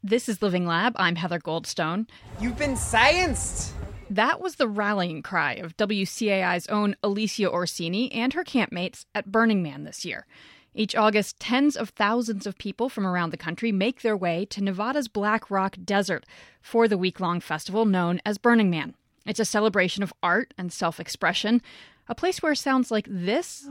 This is Living Lab. I'm Heather Goldstone. You've been scienced! That was the rallying cry of WCAI's own Alicia Orsini and her campmates at Burning Man this year. Each August, tens of thousands of people from around the country make their way to Nevada's Black Rock Desert for the week-long festival known as Burning Man. It's a celebration of art and self-expression, a place where sounds like this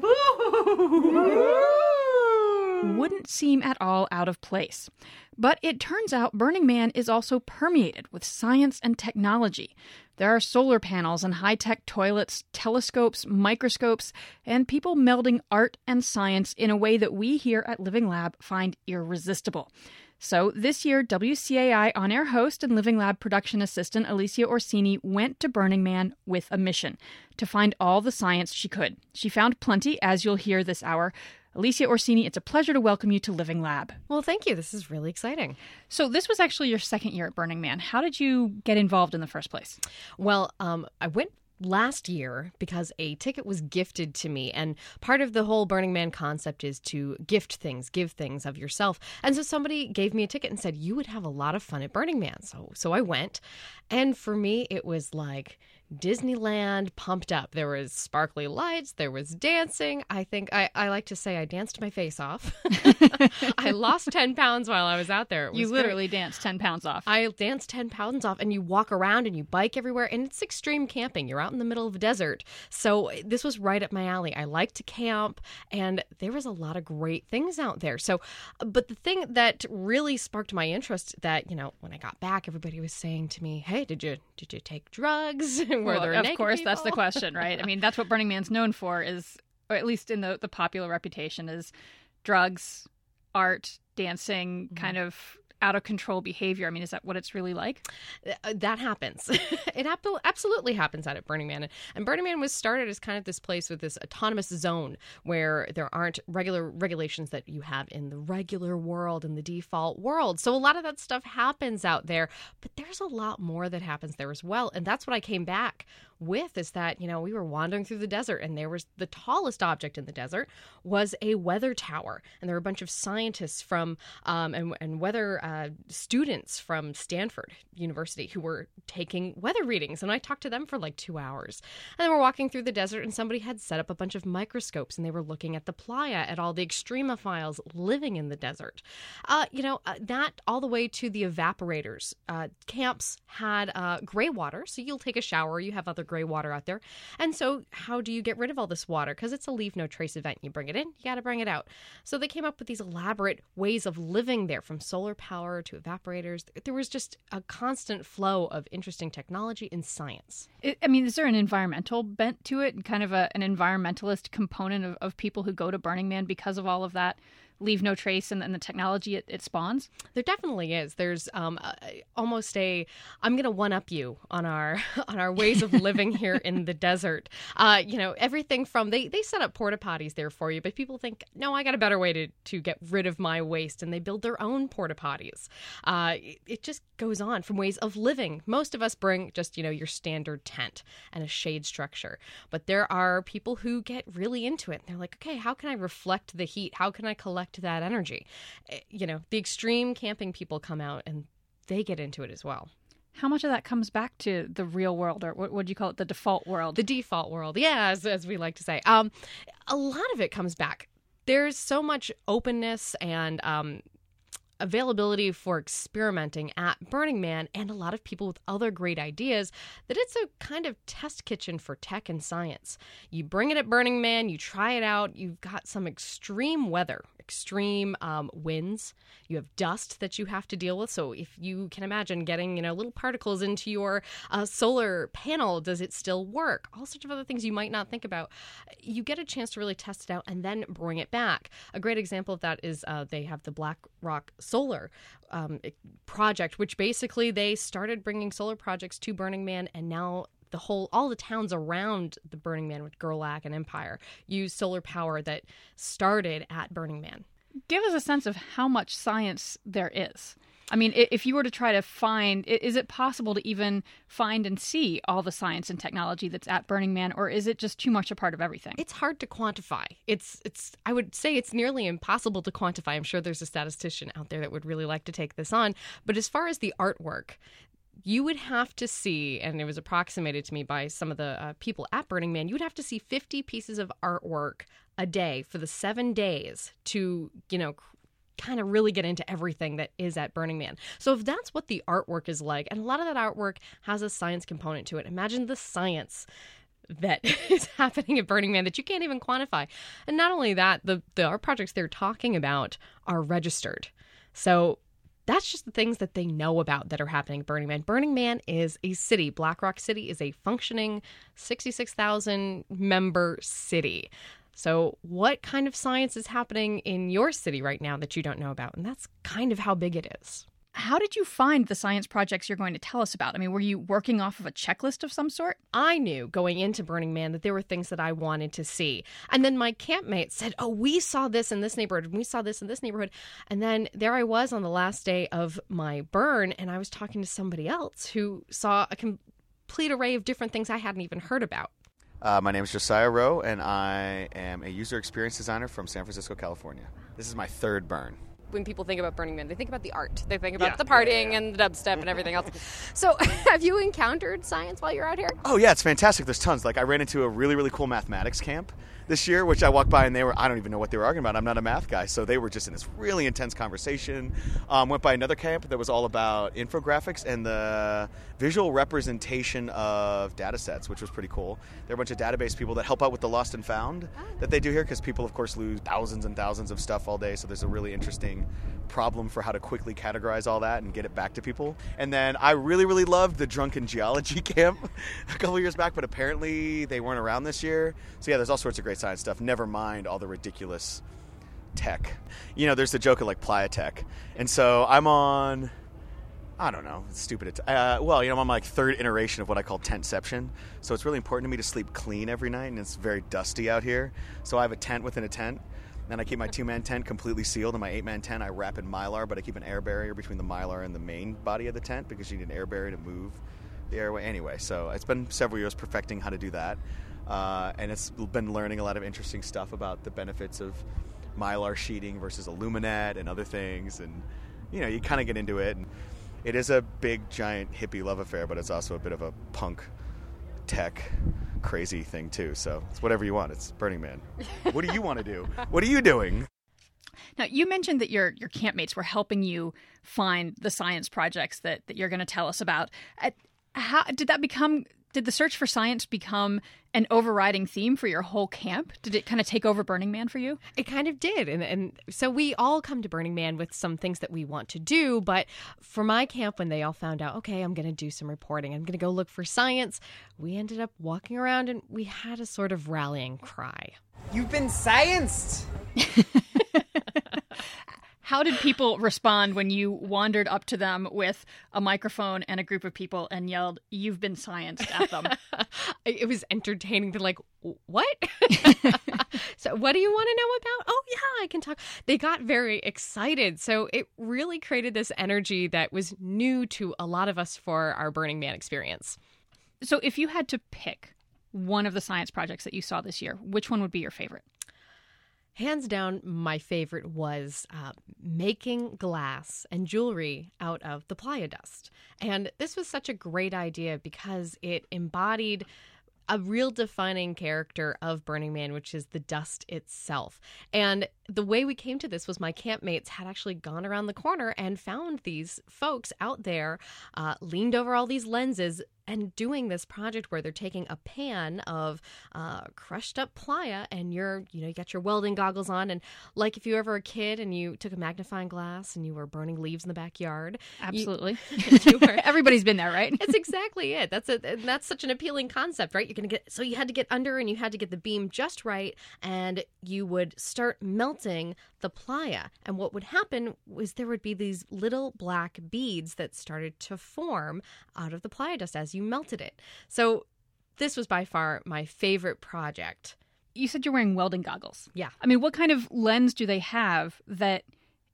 wouldn't seem at all out of place. But it turns out Burning Man is also permeated with science and technology. There are solar panels and high-tech toilets, telescopes, microscopes, and people melding art and science in a way that we here at Living Lab find irresistible. So this year, WCAI on-air host and Living Lab production assistant Alicia Orsini went to Burning Man with a mission to find all the science she could. She found plenty, as you'll hear this hour. Alicia Orsini, it's a pleasure to welcome you to Living Lab. Well, thank you. This is really exciting. So this was actually your second year at Burning Man. How did you get involved in the first place? Well, I went last year because a ticket was gifted to me, and part of the whole Burning Man concept is to gift things, give things of yourself. And so somebody gave me a ticket and said, you would have a lot of fun at Burning Man. So I went, and for me, it was like Disneyland pumped up. There was sparkly lights, there was dancing. I think I like to say I danced my face off. I lost 10 pounds while I was out there. You literally danced 10 pounds off. I danced 10 pounds off, and you walk around and you bike everywhere, and it's extreme camping. You're out in the middle of a desert. So this was right up my alley. I like to camp, and there was a lot of great things out there. So, but the thing that really sparked my interest that, when I got back, everybody was saying to me, hey, did you take drugs? Of course, that's the question, right? I mean, that's what Burning Man's known for is, or at least in the popular reputation, is drugs, art, dancing, kind of out-of-control behavior. I mean, is that what it's really like? That happens. It absolutely happens out at Burning Man. And Burning Man was started as kind of this place with this autonomous zone where there aren't regular regulations that you have in the regular world, in the default world. So a lot of that stuff happens out there, but there's a lot more that happens there as well. And that's what I came back with, is that, we were wandering through the desert, and there was the tallest object in the desert was a weather tower. And there were a bunch of scientists from and weather students from Stanford University who were taking weather readings. And I talked to them for like 2 hours. And then we're walking through the desert, and somebody had set up a bunch of microscopes, and they were looking at the playa, at all the extremophiles living in the desert. That all the way to the evaporators. Camps had gray water, so you'll take a shower, you have other gray water out there. And so how do you get rid of all this water? Because it's a leave no trace event. You bring it in, you got to bring it out. So they came up with these elaborate ways of living there, from solar power to evaporators. There was just a constant flow of interesting technology and science. Is there an environmental bent to it, and kind of an environmentalist component of people who go to Burning Man because of all of that leave no trace and the technology it spawns? There definitely is. There's almost I'm going to one-up you on our ways of living here in the desert. Everything from, they set up porta potties there for you, but people think, no, I got a better way to get rid of my waste, and they build their own porta potties. It just goes on from ways of living. Most of us bring just, your standard tent and a shade structure, but there are people who get really into it. They're like, okay, how can I reflect the heat? How can I collect that energy? The extreme camping people come out and they get into it as well. How much of that comes back to the real world, or what would you call it, the default world? The default world, yeah, as we like to say. A lot of it comes back. There's so much openness and availability for experimenting at Burning Man, and a lot of people with other great ideas, that it's a kind of test kitchen for tech and science. You bring it at Burning Man, you try it out, you've got some extreme weather, extreme winds, you have dust that you have to deal with. So if you can imagine getting, little particles into your solar panel, does it still work? All sorts of other things you might not think about. You get a chance to really test it out and then bring it back. A great example of that is they have the Black Rock Solar project, which basically they started bringing solar projects to Burning Man, and now all the towns around the Burning Man with Gerlach and Empire use solar power that started at Burning Man. Give us a sense of how much science there is. I mean, if you were to try to find, is it possible to even find and see all the science and technology that's at Burning Man, or is it just too much a part of everything? It's hard to quantify. I would say it's nearly impossible to quantify. I'm sure there's a statistician out there that would really like to take this on. But as far as the artwork, you would have to see, and it was approximated to me by some of the people at Burning Man, you would have to see 50 pieces of artwork a day for the 7 days to, kind of really get into everything that is at Burning Man. So if that's what the artwork is like, and a lot of that artwork has a science component to it, imagine the science that is happening at Burning Man that you can't even quantify. And not only that, the art projects they're talking about are registered. So that's just the things that they know about that are happening at Burning Man. Burning Man is a city. Black Rock City is a functioning 66,000 member city. So what kind of science is happening in your city right now that you don't know about? And that's kind of how big it is. How did you find the science projects you're going to tell us about? I mean, were you working off of a checklist of some sort? I knew going into Burning Man that there were things that I wanted to see. And then my campmates said, oh, we saw this in this neighborhood, and we saw this in this neighborhood. And then there I was on the last day of my burn, and I was talking to somebody else who saw a complete array of different things I hadn't even heard about. My name is Josiah Rowe, and I am a user experience designer from San Francisco, California. This is my third burn. When people think about Burning Man, they think about the art. They think about the partying and the dubstep and everything else. So have you encountered science while you're out here? Oh, yeah, it's fantastic. There's tons. Like, I ran into a really, really cool mathematics camp this year, which I walked by, and I don't even know what they were arguing about. I'm not a math guy. So they were just in this really intense conversation. Went by another camp that was all about infographics and the visual representation of data sets, which was pretty cool. There are a bunch of database people that help out with the lost and found that they do here, because people, of course, lose thousands and thousands of stuff all day. So there's a really interesting problem for how to quickly categorize all that and get it back to people. And then I really, really loved the drunken geology camp a couple years back, but apparently they weren't around this year. So yeah, there's all sorts of great science stuff. Never mind all the ridiculous tech. There's the joke of like Playa Tech. And so I'm on, I don't know, it's stupid. I'm on my third iteration of what I call tentception. So it's really important to me to sleep clean every night, and it's very dusty out here. So I have a tent within a tent. Then I keep my 2-man tent completely sealed, and my 8-man tent I wrap in Mylar, but I keep an air barrier between the Mylar and the main body of the tent, because you need an air barrier to move the airway. Anyway, so it's been several years perfecting how to do that, and it's been learning a lot of interesting stuff about the benefits of Mylar sheeting versus Aluminet and other things, and you kind of get into it. And it is a big, giant hippie love affair, but it's also a bit of a punk tech crazy thing too. So it's whatever you want. It's Burning Man. What do you want to do? What are you doing? Now, you mentioned that your campmates were helping you find the science projects that you're going to tell us about. How did that become? Did the search for science become an overriding theme for your whole camp? Did it kind of take over Burning Man for you? It kind of did. And so we all come to Burning Man with some things that we want to do. But for my camp, when they all found out, okay, I'm going to do some reporting, I'm going to go look for science, we ended up walking around and we had a sort of rallying cry. You've been scienced! How did people respond when you wandered up to them with a microphone and a group of people and yelled, "You've been scienced" at them? It was entertaining. They're like, what? So what do you want to know about? Oh, yeah, I can talk. They got very excited. So it really created this energy that was new to a lot of us for our Burning Man experience. So if you had to pick one of the science projects that you saw this year, which one would be your favorite? Hands down, my favorite was making glass and jewelry out of the playa dust. And this was such a great idea because it embodied a real defining character of Burning Man, which is the dust itself. And the way we came to this was my campmates had actually gone around the corner and found these folks out there, leaned over all these lenses and doing this project where they're taking a pan of crushed up playa and you got your welding goggles on. And like if you were ever a kid and you took a magnifying glass and you were burning leaves in the backyard. Absolutely. You were, everybody's been there, right? That's exactly it. That's such an appealing concept, right? So you had to get under and you had to get the beam just right, and you would start melting the playa. And what would happen was there would be these little black beads that started to form out of the playa dust as you melted it. So this was by far my favorite project. You said you're wearing welding goggles. Yeah. I mean, what kind of lens do they have that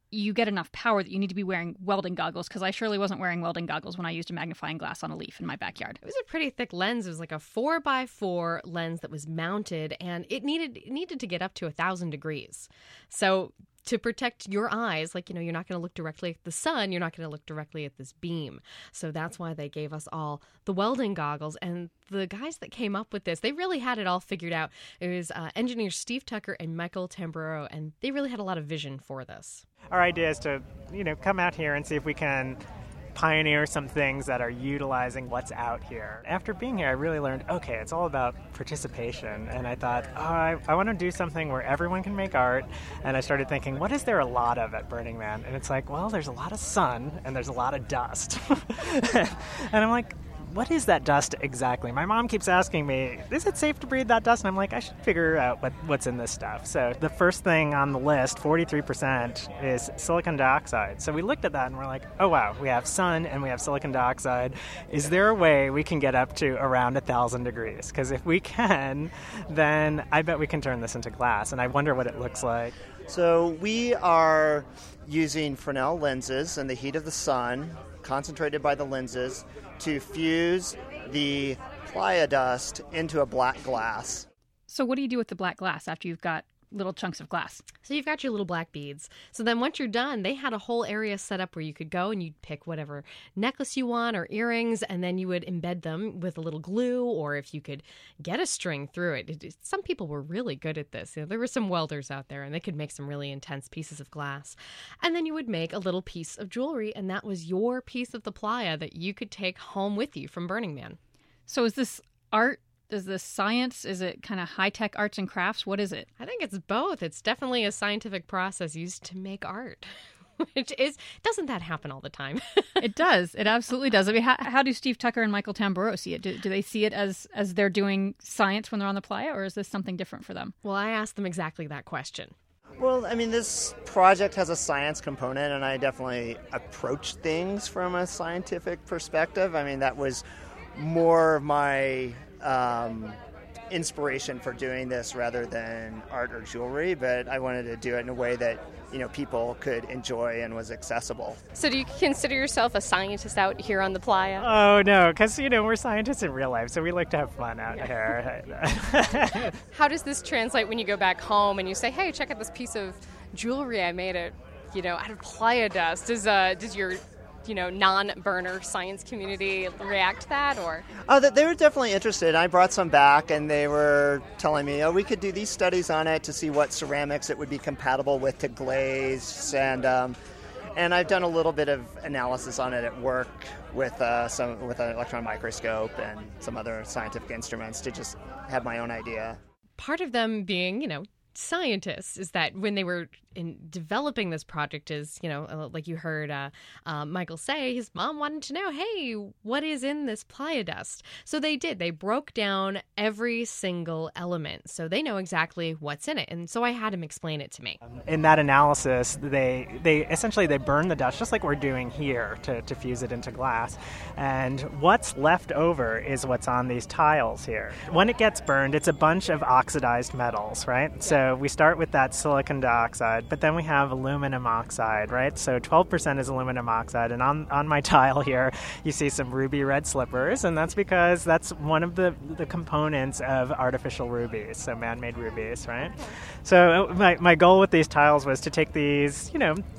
you get enough power that you need to be wearing welding goggles, because I surely wasn't wearing welding goggles when I used a magnifying glass on a leaf in my backyard. It was a pretty thick lens. It was like a 4x4 lens that was mounted, and it needed to get up to 1,000 degrees. So to protect your eyes, like, you're not going to look directly at the sun. You're not going to look directly at this beam. So that's why they gave us all the welding goggles. And the guys that came up with this, they really had it all figured out. It was engineers Steve Tucker and Michael Tamburro, and they really had a lot of vision for this. Our idea is to, come out here and see if we can pioneer some things that are utilizing what's out here. After being here, I really learned, okay, it's all about participation. And I thought, I want to do something where everyone can make art. And I started thinking, what is there a lot of at Burning Man? And it's like, well, there's a lot of sun and there's a lot of dust. And I'm like, what is that dust exactly? My mom keeps asking me, is it safe to breathe that dust? And I'm like, I should figure out what's in this stuff. So the first thing on the list, 43%, is silicon dioxide. So we looked at that and we're like, oh wow, we have sun and we have silicon dioxide. Is there a way we can get up to around 1,000 degrees? Because if we can, then I bet we can turn this into glass. And I wonder what it looks like. So we are using Fresnel lenses and the heat of the sun, concentrated by the lenses, to fuse the playa dust into a black glass. So what do you do with the black glass after you've got little chunks of glass? So you've got your little black beads. So then once you're done, they had a whole area set up where you could go and you'd pick whatever necklace you want or earrings, and then you would embed them with a little glue, or if you could get a string through it. Some people were really good at this. There were some welders out there, and they could make some really intense pieces of glass. And then you would make a little piece of jewelry, and that was your piece of the playa that you could take home with you from Burning Man. So is this art? Is this science? Is it kind of high-tech arts and crafts? What is it? I think it's both. It's definitely a scientific process used to make art. Doesn't that happen all the time? It does. It absolutely does. I mean, how do Steve Tucker and Michael Tamburro see it? Do they see it as they're doing science when they're on the playa, or is this something different for them? Well, I asked them exactly that question. Well, I mean, this project has a science component, and I definitely approach things from a scientific perspective. I mean, that was more of my inspiration for doing this rather than art or jewelry, but I wanted to do it in a way that, people could enjoy and was accessible. So do you consider yourself a scientist out here on the playa? Oh, no, because, we're scientists in real life, so we like to have fun out here. How does this translate when you go back home and you say, hey, check out this piece of jewelry I made out of playa dust? Does your non-burner science community react to that, or? They were definitely interested. I brought some back, and they were telling me, we could do these studies on it to see what ceramics it would be compatible with to glaze, and I've done a little bit of analysis on it at work with an electron microscope and some other scientific instruments to just have my own idea. Part of them being, scientists is that when they were in developing this project is, like you heard Michael say, his mom wanted to know, hey, what is in this playa dust? So they did. They broke down every single element. So they know exactly what's in it. And so I had him explain it to me. In that analysis, they essentially burn the dust, just like we're doing here, to fuse it into glass. And what's left over is what's on these tiles here. When it gets burned, it's a bunch of oxidized metals, right? So we start with that silicon dioxide, but then we have aluminum oxide, right? So 12% is aluminum oxide, and on my tile here, you see some ruby red slippers, and that's because that's one of the components of artificial rubies, so man-made rubies, right? So my goal with these tiles was to take these,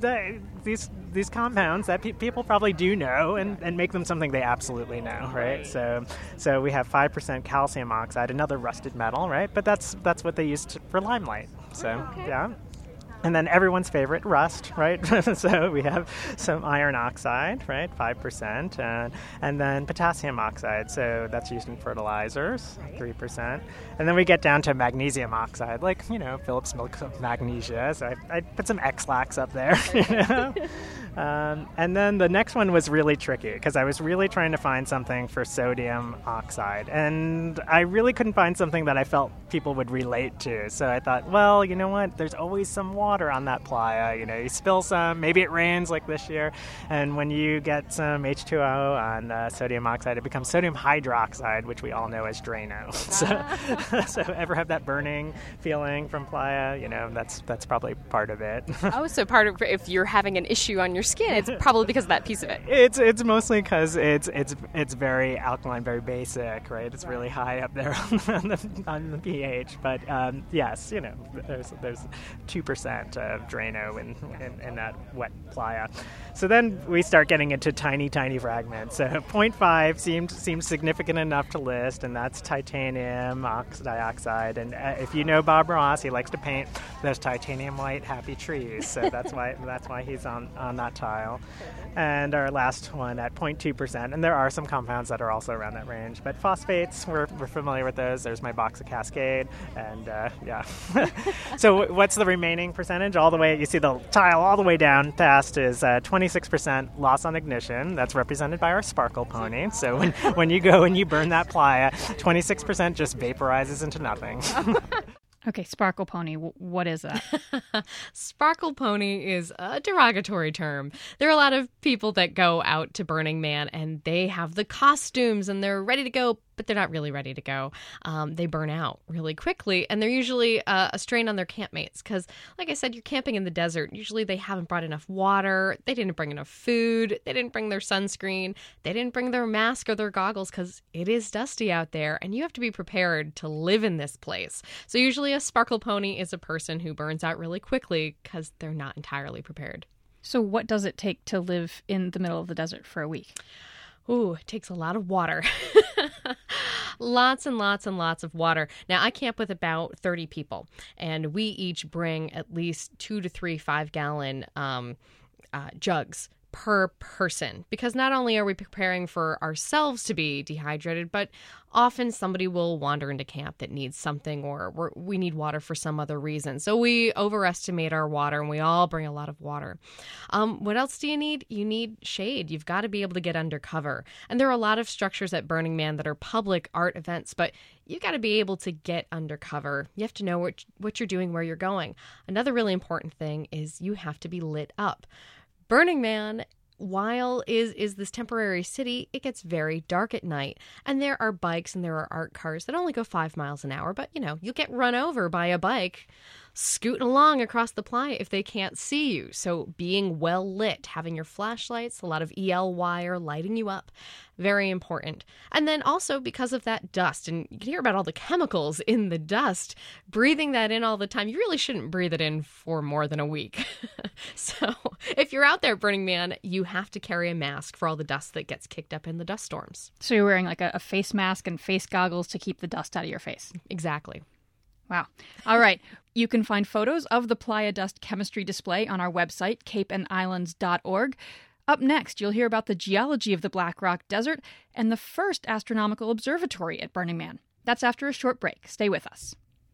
these compounds that people probably do know and make them something they absolutely know, right? So we have 5% calcium oxide, another rusted metal, right? But that's what they used for limelight. So, yeah. And then everyone's favorite, rust, right? So we have some iron oxide, right, 5%, and then potassium oxide, so that's used in fertilizers, 3%. And then we get down to magnesium oxide, like, Phillips Milk of magnesia, so I put some X-Lax up there, And then the next one was really tricky because I was really trying to find something for sodium oxide. And I really couldn't find something that I felt people would relate to. So I thought, well, you know what? There's always some water on that playa. You know, you spill some, maybe it rains like this year. And when you get some H2O on sodium oxide, it becomes sodium hydroxide, which we all know as Drano. So ever have that burning feeling from playa? You know, that's probably part of it. Oh, so part of if you're having an issue on your skin, it's probably because of that piece of it. It's mostly because it's very alkaline, very basic, right? It's really high up there on the pH. But yes, you know, there's 2% of Drano in that wet playa. So then we start getting into tiny fragments. So 0.5 seems significant enough to list, and that's titanium dioxide. And if you know Bob Ross, he likes to paint those titanium white happy trees. So that's why he's on that tile. And our last one at 0.2%. And there are some compounds that are also around that range. But phosphates, we're familiar with those. There's my box of Cascade. And yeah. So what's the remaining percentage? All the way, you see the tile all the way down past is 26% loss on ignition. That's represented by our Sparkle Pony. So when you go and you burn that playa, 26% just vaporizes into nothing. Okay, Sparkle Pony, what is that? Sparkle Pony is a derogatory term. There are a lot of people that go out to Burning Man and they have the costumes and they're ready to go, but they're not really ready to go. They burn out really quickly, and they're usually a strain on their campmates because, like I said, you're camping in the desert. Usually they haven't brought enough water, they didn't bring enough food, they didn't bring their sunscreen, they didn't bring their mask or their goggles because it is dusty out there, and you have to be prepared to live in this place. So usually a Sparkle Pony is a person who burns out really quickly because they're not entirely prepared. So what does it take to live in the middle of the desert for a week? Ooh, it takes a lot of water. Lots and lots and lots of water. Now, I camp with about 30 people, and we each bring at least 2 to 3 5-gallon jugs per person, because not only are we preparing for ourselves to be dehydrated, but often somebody will wander into camp that needs something, or we need water for some other reason. So we overestimate our water, and we all bring a lot of water. What else do you need? You need shade. You've got to be able to get under cover. And there are a lot of structures at Burning Man that are public art events, but you've got to be able to get under cover. You have to know what you're doing, where you're going. Another really important thing is you have to be lit up. Burning Man, while is this temporary city, it gets very dark at night. And there are bikes and there are art cars that only go 5 miles an hour. But, you know, you'll get run over by a bike scooting along across the playa if they can't see you. So being well lit, having your flashlights, a lot of EL wire lighting you up, very important. And then also because of that dust, and you can hear about all the chemicals in the dust, breathing that in all the time, you really shouldn't breathe it in for more than a week. So if you're out there Burning Man, you have to carry a mask for all the dust that gets kicked up in the dust storms. So you're wearing like a face mask and face goggles to keep the dust out of your face. Exactly. Wow. All right. You can find photos of the Playa Dust chemistry display on our website, capeandislands.org. Up next, you'll hear about the geology of the Black Rock Desert and the first astronomical observatory at Burning Man. That's after a short break. Stay with us.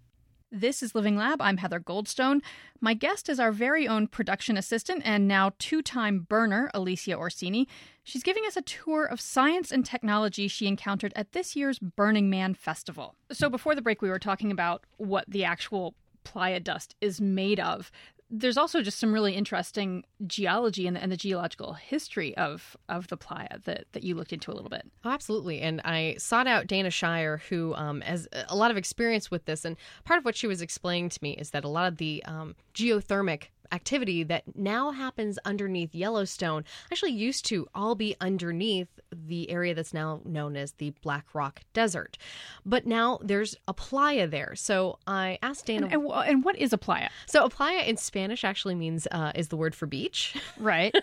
This is Living Lab. I'm Heather Goldstone. My guest is our very own production assistant and now 2-time burner, Alicia Orsini. She's giving us a tour of science and technology she encountered at this year's Burning Man Festival. So before the break, we were talking about what the actual playa dust is made of. There's also just some really interesting geology and the geological history of the playa that you looked into a little bit. Oh, absolutely. And I sought out Dana Shire, who has a lot of experience with this. And part of what she was explaining to me is that a lot of the geothermic activity that now happens underneath Yellowstone actually used to all be underneath the area that's now known as the Black Rock Desert. But now there's a playa there. So I asked Dana... And what is a playa? So a playa in Spanish actually means, is the word for beach. Right.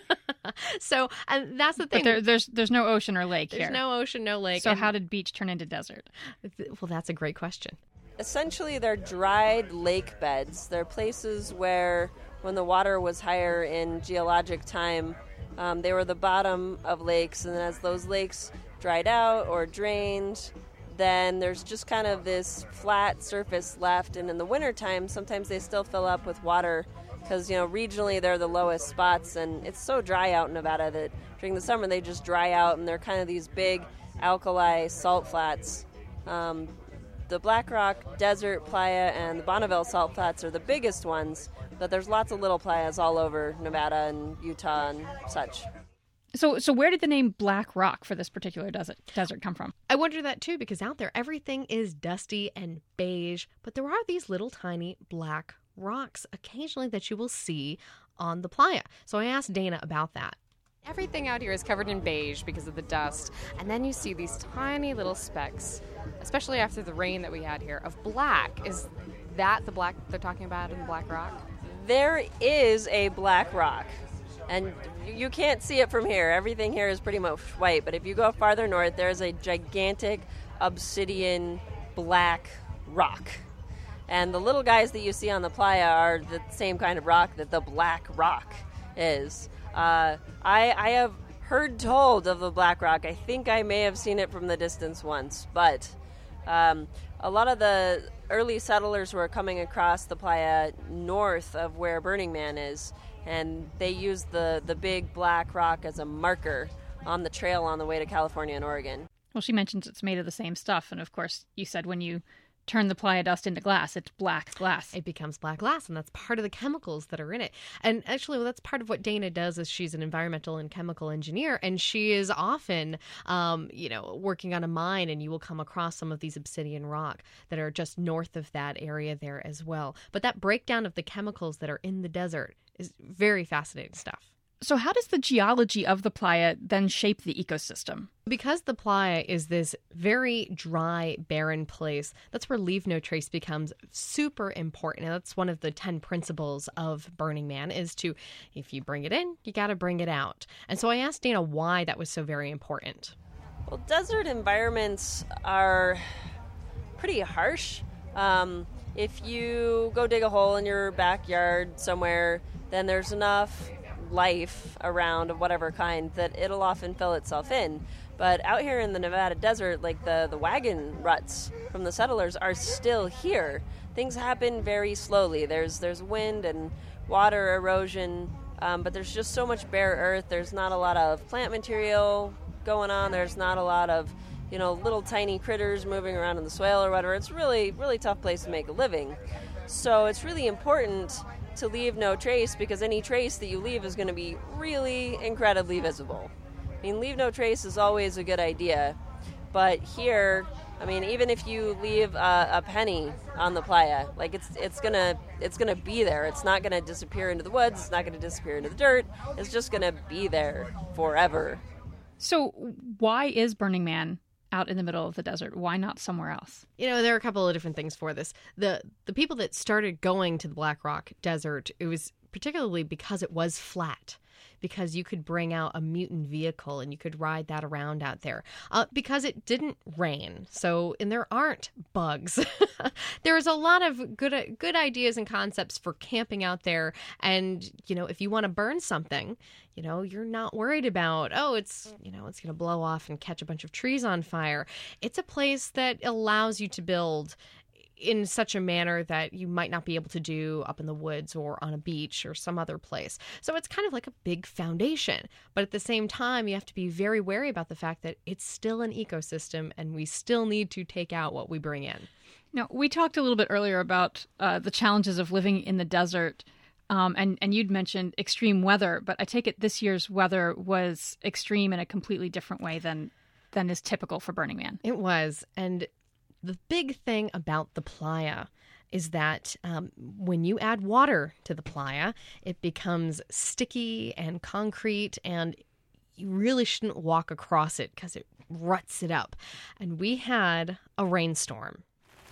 So, and that's the thing. But there's no ocean or lake here. There's no ocean, no lake. So how did beach turn into desert? Well, that's a great question. Essentially, they're dried lake beds. They're places where, when the water was higher in geologic time, they were the bottom of lakes, and as those lakes dried out or drained, then there's just kind of this flat surface left, and in the wintertime, sometimes they still fill up with water because regionally they're the lowest spots, and it's so dry out in Nevada that during the summer they just dry out, and they're kind of these big alkali salt flats. The Black Rock Desert Playa and the Bonneville Salt Flats are the biggest ones, but there's lots of little playas all over Nevada and Utah and such. So where did the name Black Rock for this particular desert come from? I wonder that too, because out there everything is dusty and beige, but there are these little tiny black rocks occasionally that you will see on the playa. So I asked Dana about that. Everything out here is covered in beige because of the dust, and then you see these tiny little specks, especially after the rain that we had here, of black. Is that the black they're talking about in the Black Rock? There is a black rock, and you can't see it from here. Everything here is pretty much white, but if you go farther north, there's a gigantic obsidian black rock. And the little guys that you see on the playa are the same kind of rock that the Black Rock is. I have heard told of the Black Rock. I think I may have seen it from the distance once, but a lot of the early settlers were coming across the playa north of where Burning Man is, and they used the big black rock as a marker on the trail on the way to California and Oregon. Well, she mentions it's made of the same stuff, and of course you said when you turn the playa dust into glass, it's black glass. It becomes black glass, and that's part of the chemicals that are in it. And actually, that's part of what Dana does. Is she's an environmental and chemical engineer, and she is often, working on a mine, and you will come across some of these obsidian rock that are just north of that area there as well. But that breakdown of the chemicals that are in the desert is very fascinating stuff. So how does the geology of the playa then shape the ecosystem? Because the playa is this very dry, barren place, that's where leave no trace becomes super important. And that's one of the 10 principles of Burning Man is to, if you bring it in, you got to bring it out. And so I asked Dana why that was so very important. Well, desert environments are pretty harsh. If you go dig a hole in your backyard somewhere, then there's enough life around of whatever kind that it'll often fill itself in. But out here in the Nevada desert, like the wagon ruts from the settlers are still here. Things happen very slowly. There's wind and water erosion, but there's just so much bare earth. There's not a lot of plant material going on. There's not a lot of little tiny critters moving around in the soil or whatever. It's really, really tough place to make a living. So it's really important to leave no trace, because any trace that you leave is going to be really incredibly visible. I mean, leave no trace is always a good idea, but here, I mean, even if you leave a penny on the playa, like it's gonna be there. It's not gonna disappear into the woods. It's not gonna disappear into the dirt. It's just gonna be there forever. So why is Burning Man out in the middle of the desert? Why not somewhere else? There are a couple of different things for this. The people that started going to the Black Rock Desert, it was particularly because it was flat, because you could bring out a mutant vehicle and you could ride that around out there, because it didn't rain. And there aren't bugs. There's a lot of good ideas and concepts for camping out there. And, if you want to burn something, you're not worried about, it's going to blow off and catch a bunch of trees on fire. It's a place that allows you to build in such a manner that you might not be able to do up in the woods or on a beach or some other place. So it's kind of like a big foundation. But at the same time, you have to be very wary about the fact that it's still an ecosystem and we still need to take out what we bring in. Now, we talked a little bit earlier about the challenges of living in the desert. And you'd mentioned extreme weather, but I take it this year's weather was extreme in a completely different way than is typical for Burning Man. It was. And the big thing about the playa is that when you add water to the playa, it becomes sticky and concrete, and you really shouldn't walk across it because it ruts it up. And we had a rainstorm.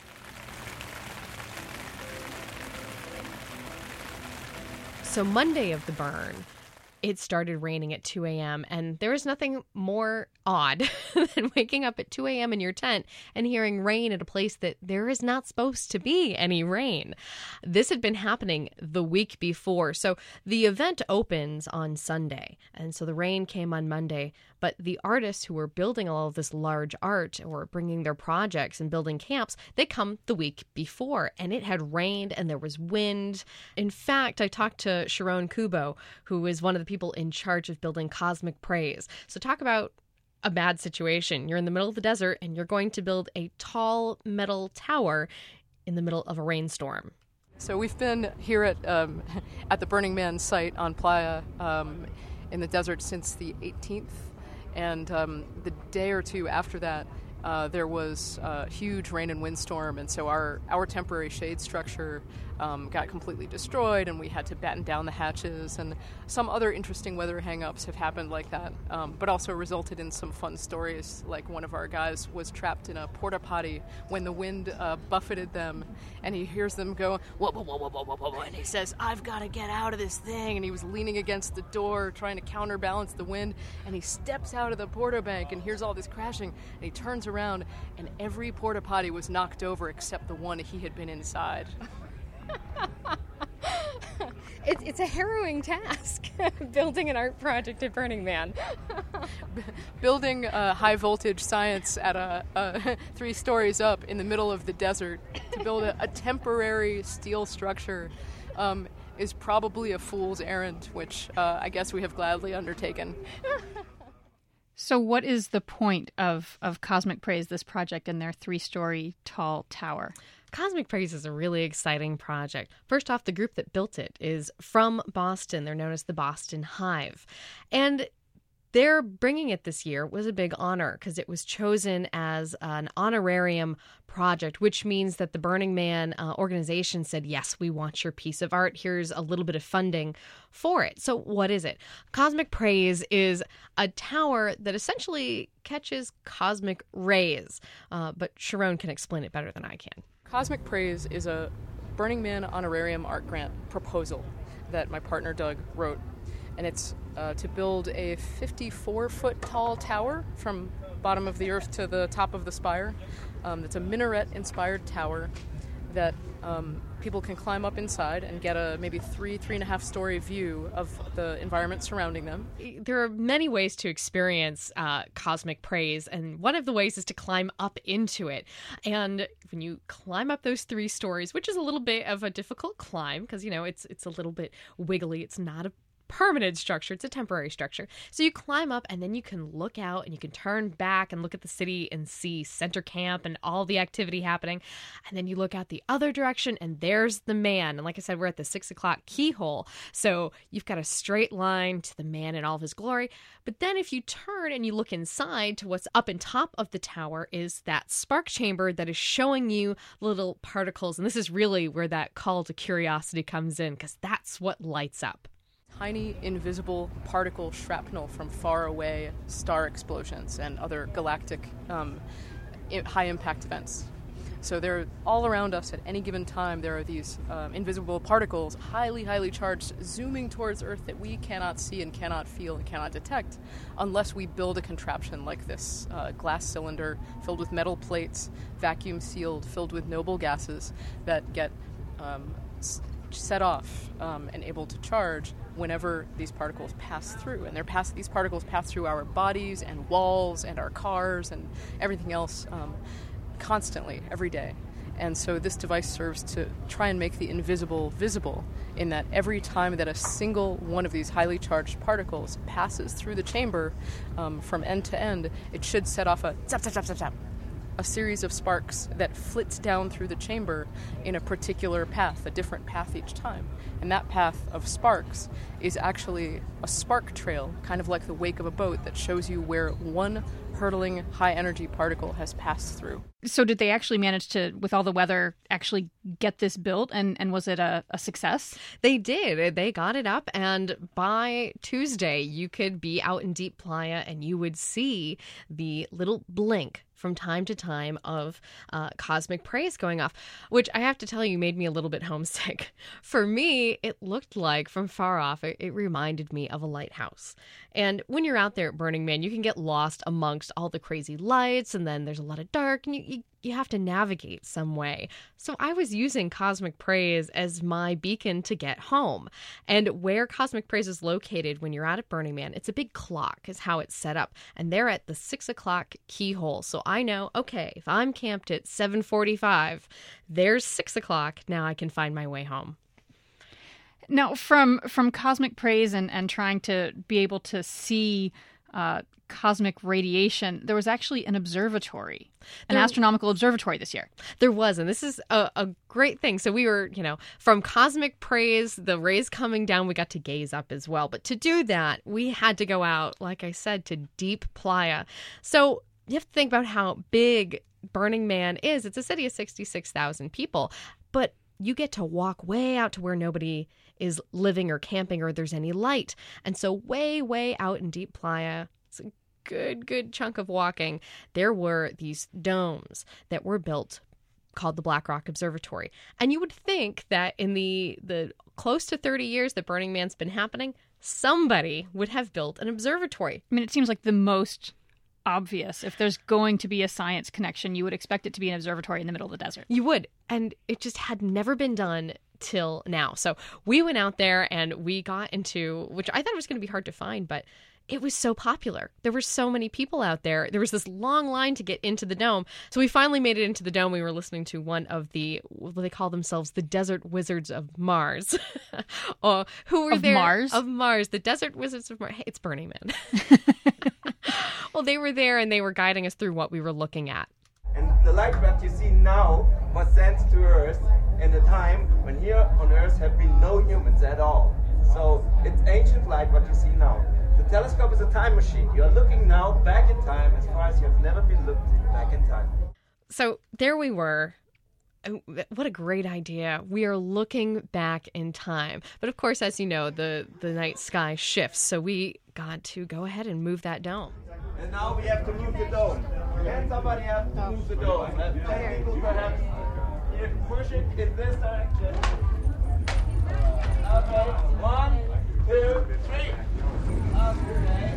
So Monday of the burn, it started raining at 2 a.m. And there is nothing more odd than waking up at 2 a.m. in your tent and hearing rain at a place that there is not supposed to be any rain. This had been happening the week before. So the event opens on Sunday. And so the rain came on Monday. But the artists who were building all of this large art or bringing their projects and building camps, they come the week before, and it had rained and there was wind. In fact, I talked to Sharon Kubo, who is one of the people in charge of building Cosmic Praise. So talk about a bad situation. You're in the middle of the desert and you're going to build a tall metal tower in the middle of a rainstorm. So we've been here at the Burning Man site on Playa in the desert since the 18th, and the day or two after that, there was a huge rain and windstorm, and so our temporary shade structure got completely destroyed, and we had to batten down the hatches, and some other interesting weather hang-ups have happened like that, but also resulted in some fun stories, like one of our guys was trapped in a porta potty when the wind buffeted them, and he hears them go, whoa, whoa, whoa, whoa, whoa, whoa, whoa, and he says, I've got to get out of this thing, and he was leaning against the door trying to counterbalance the wind, and he steps out of the porta bank and hears all this crashing, and he turns around, and every porta potty was knocked over except the one he had been inside. It's a harrowing task, building an art project at Burning Man. Building high voltage science at 3 stories up in the middle of the desert to build a temporary steel structure is probably a fool's errand, which I guess we have gladly undertaken. So what is the point of Cosmic Praise, this project, and their 3-story tall tower? Cosmic Praise is a really exciting project. First off, the group that built it is from Boston. They're known as the Boston Hive. And their bringing it this year was a big honor because it was chosen as an honorarium project, which means that the Burning Man organization said, yes, we want your piece of art. Here's a little bit of funding for it. So what is it? Cosmic Praise is a tower that essentially catches cosmic rays. But Sharon can explain it better than I can. Cosmic Praise is a Burning Man honorarium art grant proposal that my partner Doug wrote. And it's to build a 54-foot tall tower from bottom of the earth to the top of the spire. It's a minaret-inspired tower that people can climb up inside and get a maybe 3.5 story view of the environment surrounding them. There are many ways to experience Cosmic Praise, and one of the ways is to climb up into it. And when you climb up those 3 stories, which is a little bit of a difficult climb because, it's a little bit wiggly. It's not a permanent structure. It's a temporary structure. So you climb up and then you can look out and you can turn back and look at the city and see Center Camp and all the activity happening. And then you look out the other direction and there's the man. And like I said, we're at the 6 o'clock keyhole. So you've got a straight line to the man in all of his glory. But then if you turn and you look inside to what's up in top of the tower is that spark chamber that is showing you little particles. And this is really where that call to curiosity comes in because that's what lights up. Tiny, invisible particle shrapnel from far away star explosions and other galactic high-impact events. So they're all around us at any given time. There are these invisible particles, highly, highly charged, zooming towards Earth that we cannot see and cannot feel and cannot detect unless we build a contraption like this glass cylinder filled with metal plates, vacuum sealed, filled with noble gases that get set off and able to charge whenever these particles pass through. And these particles pass through our bodies and walls and our cars and everything else constantly, every day. And so this device serves to try and make the invisible visible in that every time that a single one of these highly charged particles passes through the chamber from end to end, it should set off a zap, zap, zap, zap, zap, a series of sparks that flits down through the chamber in a particular path, a different path each time. And that path of sparks is actually a spark trail, kind of like the wake of a boat that shows you where one hurtling high-energy particle has passed through. So did they actually manage to, with all the weather, actually get this built? And was it a success? They did. They got it up. And by Tuesday, you could be out in Deep Playa and you would see the little blink from time to time of Cosmic Praise going off, which I have to tell you made me a little bit homesick. For me, it looked like from far off, it reminded me of a lighthouse. And when you're out there at Burning Man, you can get lost amongst all the crazy lights, and then there's a lot of dark, and you have to navigate some way. So I was using Cosmic Praise as my beacon to get home. And where Cosmic Praise is located when you're out at Burning Man, it's a big clock is how it's set up. And they're at the 6 o'clock keyhole. So I know, okay, if I'm camped at 7:45, there's 6 o'clock. Now I can find my way home. Now, from Cosmic Praise and trying to be able to see cosmic radiation, there was actually an observatory, an astronomical observatory this year. There was, and this is a great thing. So we were, from Cosmic Praise, the rays coming down, we got to gaze up as well. But to do that, we had to go out, like I said, to Deep Playa. So you have to think about how big Burning Man is. It's a city of 66,000 people, but you get to walk way out to where nobody is living or camping or there's any light. And so way, way out in Deep Playa, it's a good chunk of walking, there were these domes that were built called the Black Rock Observatory. And you would think that in the close to 30 years that Burning Man's been happening, somebody would have built an observatory. I mean, it seems like the most obvious. If there's going to be a science connection, you would expect it to be an observatory in the middle of the desert. You would. And it just had never been done till now. So we went out there and we got into, which I thought was going to be hard to find, but it was so popular. There were so many people out there. There was this long line to get into the dome. So we finally made it into the dome. We were listening to one of what they call themselves, the Desert Wizards of Mars. Who were there? Mars? Of Mars. The Desert Wizards of Mars. Hey, it's Burning Man. Well, they were there and they were guiding us through what we were looking at. And the light that you see now was sent to Earth in a time when here on Earth have been no humans at all. So it's ancient light what you see now. The telescope is a time machine. You are looking now back in time as far as you have never been looked back in time. So there we were. What a great idea. We are looking back in time. But of course, as you know, the night sky shifts. So we got to go ahead and move that dome. And now we have to move the dome. Can somebody have to move the dome? 10 people perhaps. Here, push it in this direction. Okay, 1, 2, 3. Okay.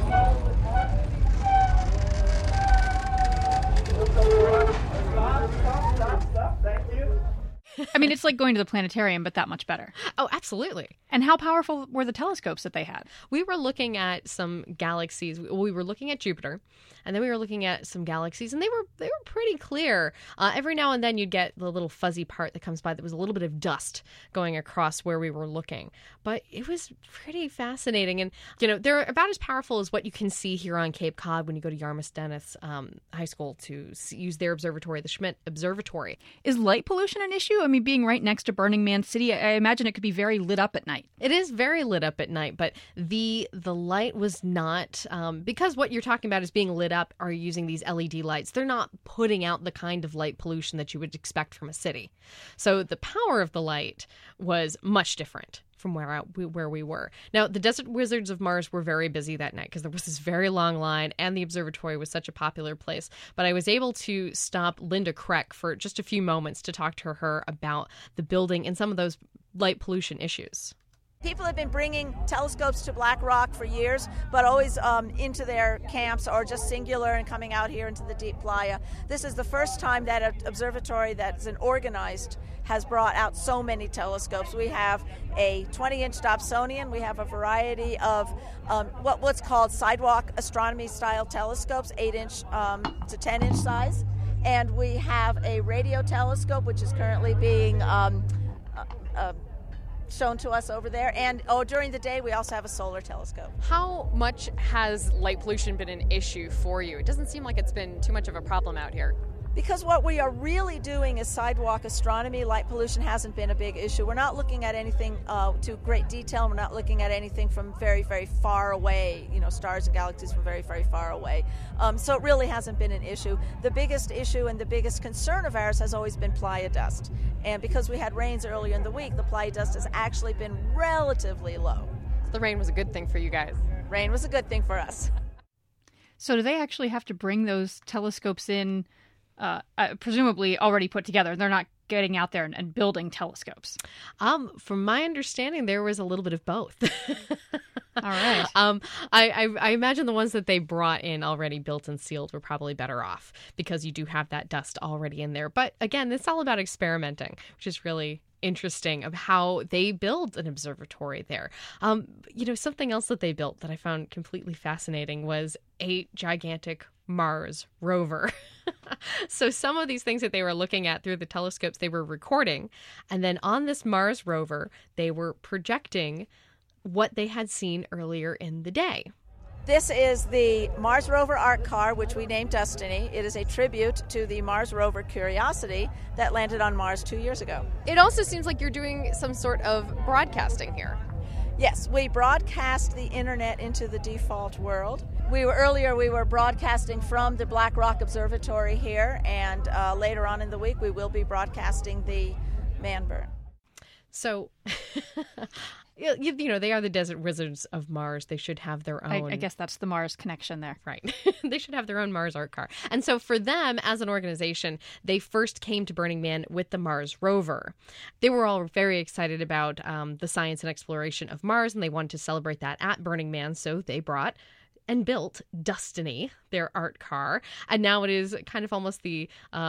Stop. Thank you. I mean, it's like going to the planetarium, but that much better. Oh, absolutely. And how powerful were the telescopes that they had? We were looking at some galaxies. We were looking at Jupiter, and then we were looking at some galaxies, and they were pretty clear. Every now and then you'd get the little fuzzy part that comes by that was a little bit of dust going across where we were looking. But it was pretty fascinating. And, they're about as powerful as what you can see here on Cape Cod when you go to Yarmouth Dennis High School to use their observatory, the Schmidt Observatory. Is light pollution an issue? I mean, being right next to Burning Man City, I imagine it could be very lit up at night. It is very lit up at night, but the light was not, because what you're talking about is being lit up are using these LED lights. They're not putting out the kind of light pollution that you would expect from a city. So the power of the light was much different from where we were. Now, the Desert Wizards of Mars were very busy that night because there was this very long line and the observatory was such a popular place. But I was able to stop Linda Kreck for just a few moments to talk to her about the building and some of those light pollution issues. People have been bringing telescopes to Black Rock for years, but always into their camps or just singular and coming out here into the Deep Playa. This is the first time that an observatory that's organized has brought out so many telescopes. We have a 20-inch Dobsonian. We have a variety of what's called sidewalk astronomy-style telescopes, 8-inch to 10-inch size. And we have a radio telescope, which is currently being shown to us over there. And during the day, we also have a solar telescope. How much has light pollution been an issue for you? It doesn't seem like it's been too much of a problem out here. Because what we are really doing is sidewalk astronomy. Light pollution hasn't been a big issue. We're not looking at anything to great detail. We're not looking at anything from very, very far away, stars and galaxies from very, very far away. So it really hasn't been an issue. The biggest issue and the biggest concern of ours has always been playa dust. And because we had rains earlier in the week, the playa dust has actually been relatively low. The rain was a good thing for you guys. Rain was a good thing for us. So do they actually have to bring those telescopes in presumably already put together. They're not getting out there and building telescopes. From my understanding, there was a little bit of both. All right. I imagine the ones that they brought in already built and sealed were probably better off because you do have that dust already in there. But again, it's all about experimenting, which is really interesting of how they build an observatory there. Something else that they built that I found completely fascinating was a gigantic Mars rover. So some of these things that they were looking at through the telescopes, they were recording. And then on this Mars rover, they were projecting what they had seen earlier in the day. This is the Mars rover art car, which we named Destiny. It is a tribute to the Mars rover Curiosity that landed on Mars 2 years ago. It also seems like you're doing some sort of broadcasting here. Yes, we broadcast the internet into the default world. We were broadcasting from the Black Rock Observatory here, and later on in the week we will be broadcasting the Manburn. So, they are the desert wizards of Mars. They should have their own. I guess that's the Mars connection there. Right. They should have their own Mars art car. And so for them, as an organization, they first came to Burning Man with the Mars rover. They were all very excited about the science and exploration of Mars, and they wanted to celebrate that at Burning Man. So they brought and built Destiny, their art car. And now it is kind of almost the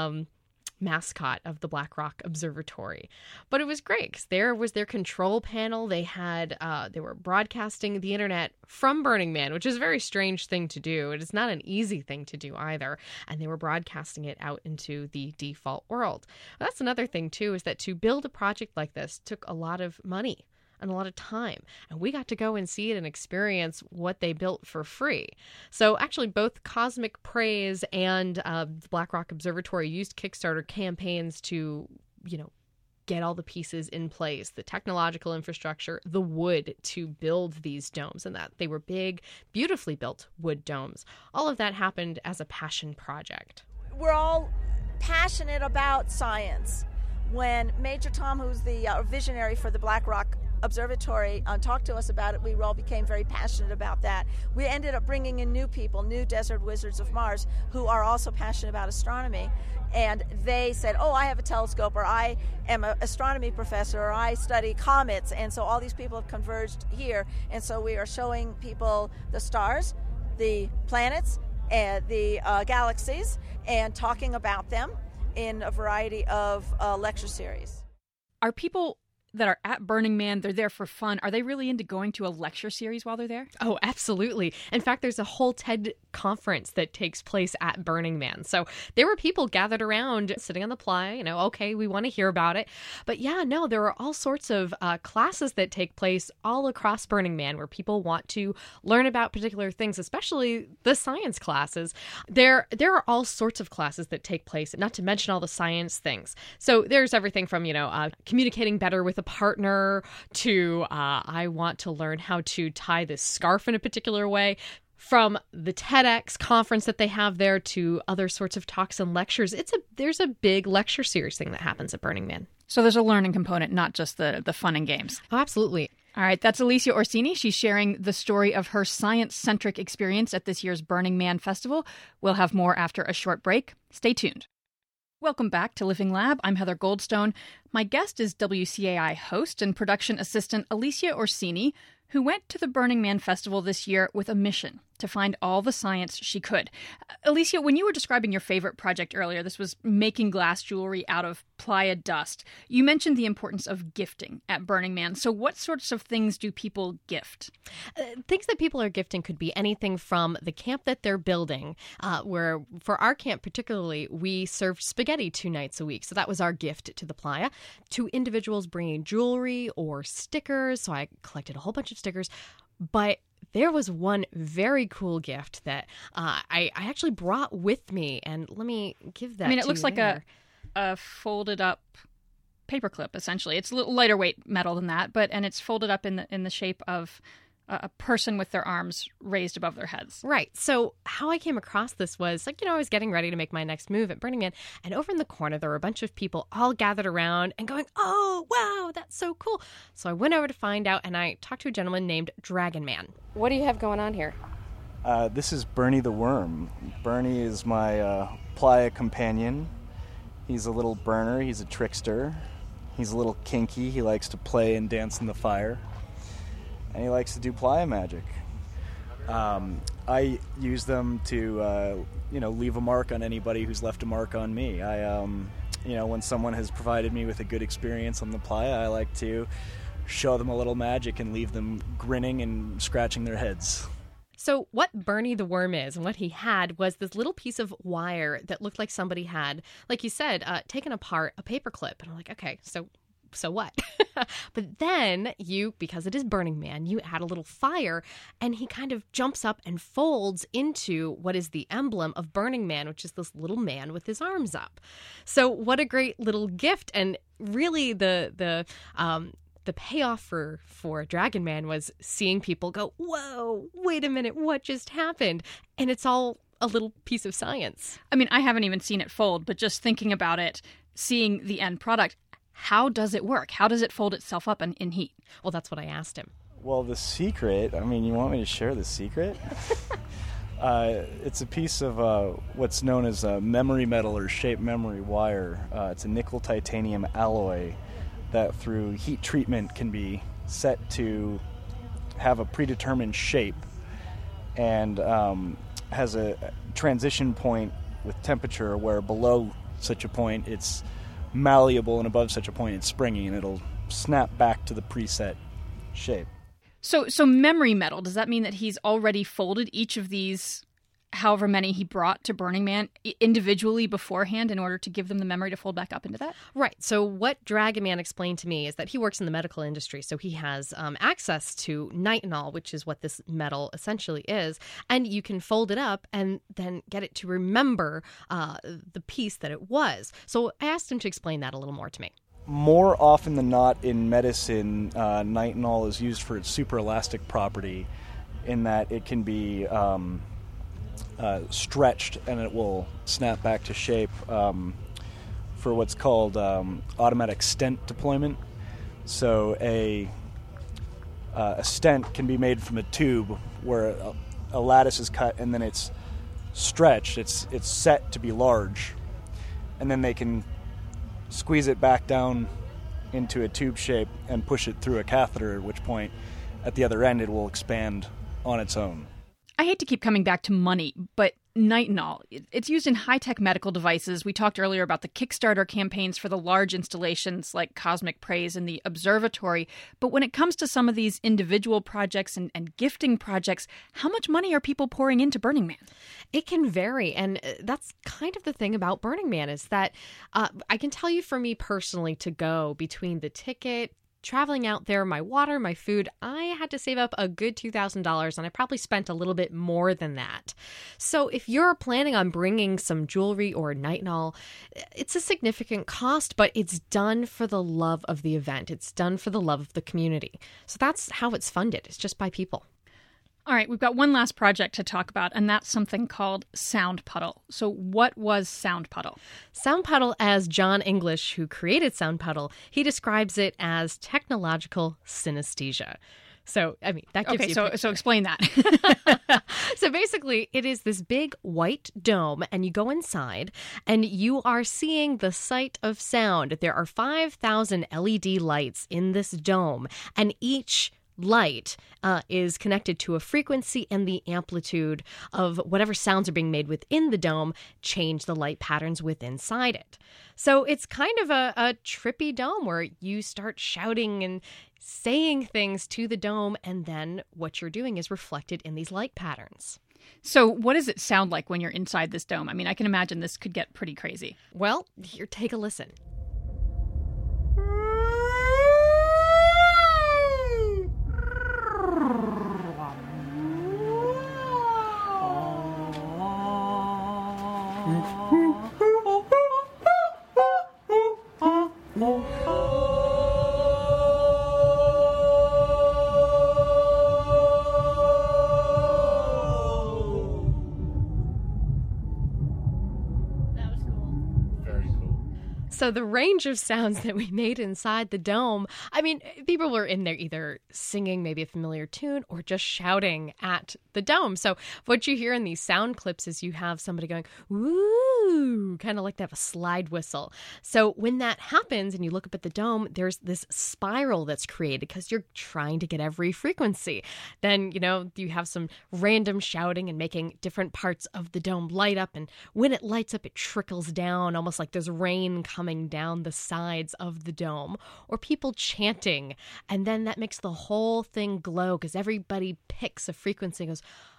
mascot of the Black Rock Observatory. But it was great because there was their control panel. They were broadcasting the internet from Burning Man, which is a very strange thing to do. It is not an easy thing to do either. And they were broadcasting it out into the default world. But that's another thing too, is that to build a project like this took a lot of money and a lot of time. And we got to go and see it and experience what they built for free. So actually both Cosmic Praise and the Black Rock Observatory used Kickstarter campaigns to, get all the pieces in place, the technological infrastructure, the wood to build these domes, and that they were big, beautifully built wood domes. All of that happened as a passion project. We're all passionate about science. When Major Tom, who's the visionary for the Black Rock Observatory, talked to us about it, we all became very passionate about that. We ended up bringing in new people, new desert wizards of Mars, who are also passionate about astronomy. And they said, I have a telescope, or I am an astronomy professor, or I study comets. And so all these people have converged here. And so we are showing people the stars, the planets, and the galaxies, and talking about them in a variety of lecture series. Are people that are at Burning Man, they're there for fun, are they really into going to a lecture series while they're there? Oh, absolutely. In fact, there's a whole TED conference that takes place at Burning Man. So there were people gathered around sitting on the playa, okay, we want to hear about it. But there are all sorts of classes that take place all across Burning Man where people want to learn about particular things, especially the science classes. There are all sorts of classes that take place, not to mention all the science things. So there's everything from, communicating better with a partner to I want to learn how to tie this scarf in a particular way. From the TEDx conference that they have there to other sorts of talks and lectures, there's a big lecture series thing that happens at Burning Man. So there's a learning component, not just the fun and games. Oh, absolutely. All right, that's Alicia Orsini. She's sharing the story of her science-centric experience at this year's Burning Man Festival. We'll have more after a short break. Stay tuned. Welcome back to Living Lab. I'm Heather Goldstone. My guest is WCAI host and production assistant Alicia Orsini, who went to the Burning Man Festival this year with a mission to find all the science she could. Alicia, when you were describing your favorite project earlier, this was making glass jewelry out of playa dust. You mentioned the importance of gifting at Burning Man. So what sorts of things do people gift? Things that people are gifting could be anything from the camp that they're building, where for our camp particularly, we served spaghetti 2 nights a week. So that was our gift to the playa, to individuals bringing jewelry or stickers. So I collected a whole bunch of stickers. But there was one very cool gift that I actually brought with me, and let me give that to you. It looks like a folded up paperclip, essentially. It's a little lighter weight metal than that, and it's folded up in the shape of a person with their arms raised above their heads. Right. So how I came across this was, I was getting ready to make my next move at Burning Man, and over in the corner there were a bunch of people all gathered around and going, oh, wow, that's so cool. So I went over to find out, and I talked to a gentleman named Dragon Man. What do you have going on here? This is Bernie the Worm. Bernie is my playa companion. He's a little burner. He's a trickster. He's a little kinky. He likes to play and dance in the fire. And he likes to do playa magic. I use them to, leave a mark on anybody who's left a mark on me. When someone has provided me with a good experience on the playa, I like to show them a little magic and leave them grinning and scratching their heads. So what Bernie the Worm is and what he had was this little piece of wire that looked like somebody had, like you said, taken apart a paperclip. And I'm like, okay, so what? But then because it is Burning Man, you add a little fire and he kind of jumps up and folds into what is the emblem of Burning Man, which is this little man with his arms up. So what a great little gift. And really the payoff for Dragon Man was seeing people go, whoa, wait a minute, what just happened? And it's all a little piece of science. I mean, I haven't even seen it fold, but just thinking about it, seeing the end product, how does it work? How does it fold itself up in heat? Well, that's what I asked him. Well, the secret, you want me to share the secret? It's a piece of what's known as memory metal or shape memory wire. It's a nickel titanium alloy that through heat treatment can be set to have a predetermined shape and has a transition point with temperature where below such a point it's malleable and above such a point it's springy and it'll snap back to the preset shape. So memory metal, does that mean that he's already folded each of these, however many he brought to Burning Man, individually beforehand in order to give them the memory to fold back up into that? Right. So what Dragon Man explained to me is that he works in the medical industry, so he has access to nitinol, which is what this metal essentially is, and you can fold it up and then get it to remember the piece that it was. So I asked him to explain that a little more to me. More often than not in medicine, nitinol is used for its superelastic property in that it can be stretched and it will snap back to shape for what's called automatic stent deployment. So a stent can be made from a tube where a lattice is cut and then it's stretched. It's set to be large, and then they can squeeze it back down into a tube shape and push it through a catheter, at which point at the other end it will expand on its own. I hate to keep coming back to money, but nitinol, it's used in high-tech medical devices. We talked earlier about the Kickstarter campaigns for the large installations like Cosmic Praise and the Observatory. But when it comes to some of these individual projects and gifting projects, how much money are people pouring into Burning Man? It can vary. And that's kind of the thing about Burning Man is that I can tell you for me personally to go between the ticket, traveling out there, my water, my food, I had to save up a good $2,000, and I probably spent a little bit more than that. So if you're planning on bringing some jewelry or nitinol, it's a significant cost, but it's done for the love of the event. It's done for the love of the community. So that's how it's funded. It's just by people. All right, we've got one last project to talk about, and that's something called Sound Puddle. So what was Sound Puddle? Sound Puddle, as John English, who created Sound Puddle, he describes it as technological synesthesia. So, that gives you... Okay, so explain that. So basically, it is this big white dome, and you go inside, and you are seeing the sight of sound. There are 5,000 LED lights in this dome, and each light is connected to a frequency, and the amplitude of whatever sounds are being made within the dome change the light patterns within inside it. So it's kind of a trippy dome where you start shouting and saying things to the dome, and then what you're doing is reflected in these light patterns. So what does it sound like when you're inside this dome? I mean, I can imagine this could get pretty crazy. Well, here, take a listen. So the range of sounds that we made inside the dome, people were in there either singing maybe a familiar tune or just shouting at the dome. So what you hear in these sound clips is you have somebody going, woo, woo, kind of like they have a slide whistle. So when that happens and you look up at the dome, there's this spiral that's created because you're trying to get every frequency. Then, you have some random shouting and making different parts of the dome light up. And when it lights up, it trickles down almost like there's rain coming down the sides of the dome, or people chanting. And then that makes the whole thing glow because everybody picks a frequency and goes,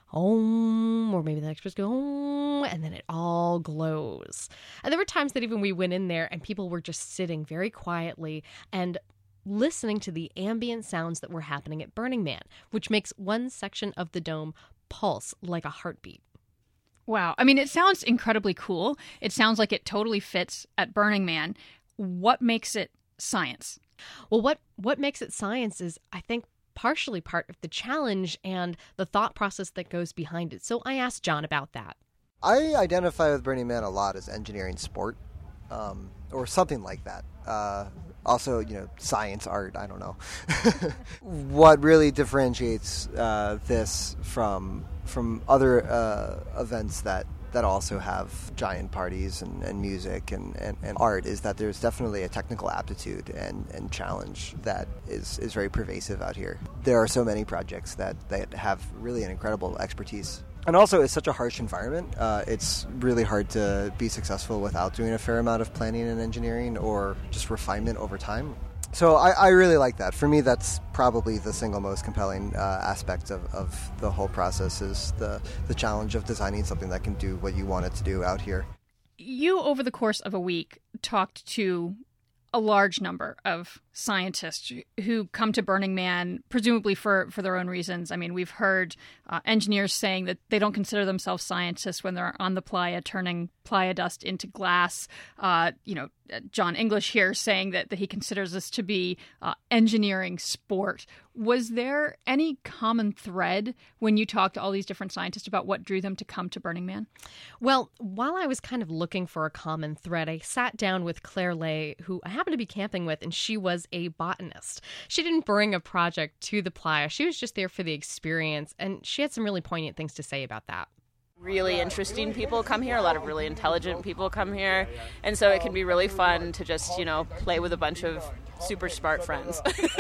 Om, or maybe the next person goes, Om, and then it all glows. And there were times that even we went in there and people were just sitting very quietly and listening to the ambient sounds that were happening at Burning Man, which makes one section of the dome pulse like a heartbeat. Wow. I mean, it sounds incredibly cool. It sounds like it totally fits at Burning Man. What makes it science? Well, what makes it science is, I think, partially part of the challenge and the thought process that goes behind it. So I asked John about that. I identify with Burning Man a lot as engineering sport, or something like that. Also, science, art, I don't know. What really differentiates this from other events that also have giant parties and music and art is that there's definitely a technical aptitude and challenge that is very pervasive out here. There are so many projects that have really an incredible expertise. And also, it's such a harsh environment. It's really hard to be successful without doing a fair amount of planning and engineering or just refinement over time. So I really like that. For me, that's probably the single most compelling aspect of the whole process is the challenge of designing something that can do what you want it to do out here. You, over the course of a week, talked to a large number of scientists who come to Burning Man, presumably for their own reasons. I mean, we've heard engineers saying that they don't consider themselves scientists when they're on the playa turning playa dust into glass. John English here saying that he considers this to be engineering sport. Was there any common thread when you talked to all these different scientists about what drew them to come to Burning Man? Well, while I was kind of looking for a common thread, I sat down with Claire Lay, who I happened to be camping with, and she was a botanist. She didn't bring a project to the playa. She was just there for the experience, and she had some really poignant things to say about that. Really interesting people come here, a lot of really intelligent people come here, and so it can be really fun to just, play with a bunch of super smart friends.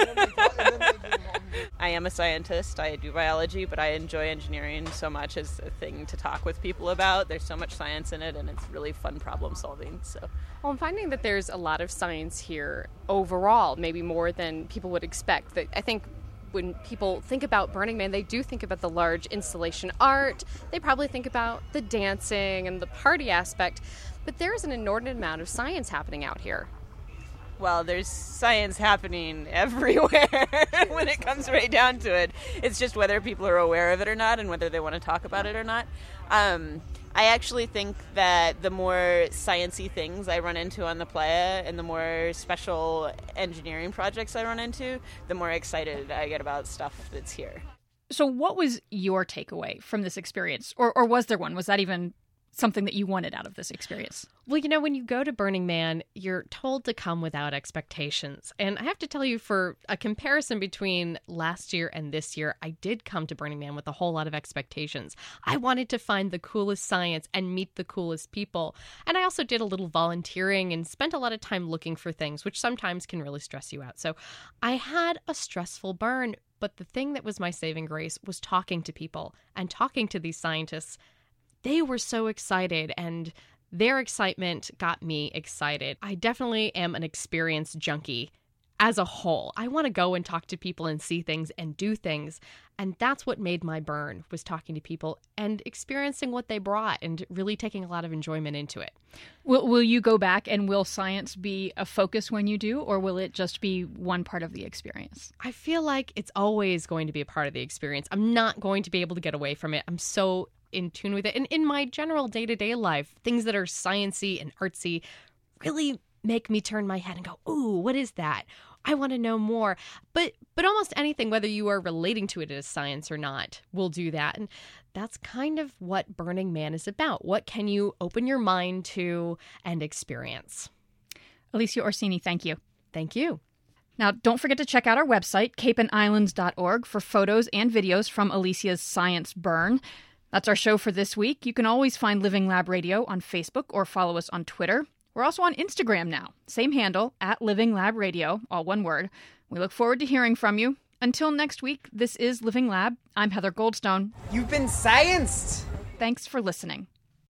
I am a scientist, I do biology, but I enjoy engineering so much as a thing to talk with people about. There's so much science in it, and it's really fun problem solving. So, well, I'm finding that there's a lot of science here overall, maybe more than people would expect. That I think when people think about Burning Man, they do think about the large installation art. They probably think about the dancing and the party aspect, but there's an inordinate amount of science happening out here. Well, there's science happening everywhere when it comes right down to it. It's just whether people are aware of it or not and whether they want to talk about it or not. I actually think that the more science-y things I run into on the playa and the more special engineering projects I run into, the more excited I get about stuff that's here. So what was your takeaway from this experience? Or was there one? Was that even something that you wanted out of this experience? Well, when you go to Burning Man, you're told to come without expectations. And I have to tell you, for a comparison between last year and this year, I did come to Burning Man with a whole lot of expectations. I wanted to find the coolest science and meet the coolest people. And I also did a little volunteering and spent a lot of time looking for things, which sometimes can really stress you out. So I had a stressful burn, but the thing that was my saving grace was talking to people and talking to these scientists. They were so excited, and their excitement got me excited. I definitely am an experience junkie as a whole. I want to go and talk to people and see things and do things. And that's what made my burn, was talking to people and experiencing what they brought and really taking a lot of enjoyment into it. Will you go back, and will science be a focus when you do, or will it just be one part of the experience? I feel like it's always going to be a part of the experience. I'm not going to be able to get away from it. I'm so in tune with it. And in my general day-to-day life, things that are sciencey and artsy really make me turn my head and go, ooh, what is that? I want to know more. But almost anything, whether you are relating to it as science or not, will do that. And that's kind of what Burning Man is about. What can you open your mind to and experience? Alicia Orsini, thank you. Thank you. Now, don't forget to check out our website, capeandislands.org, for photos and videos from Alicia's Science Burn. That's our show for this week. You can always find Living Lab Radio on Facebook or follow us on Twitter. We're also on Instagram now. Same handle, @LivingLabRadio, all one word. We look forward to hearing from you. Until next week, this is Living Lab. I'm Heather Goldstone. You've been scienced! Thanks for listening.